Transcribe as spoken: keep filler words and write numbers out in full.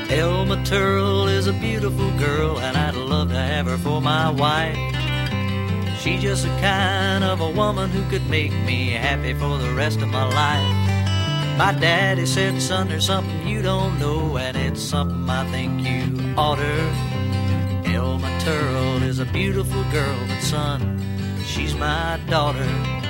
Elma Turl is a beautiful girl, and I'd love to have her for my wife. She's just the kind of a woman who could make me happy for the rest of my life. My daddy said, son, there's something you don't know, and it's something I think you oughter. Elma Turl is a beautiful girl, but son, she's my daughter.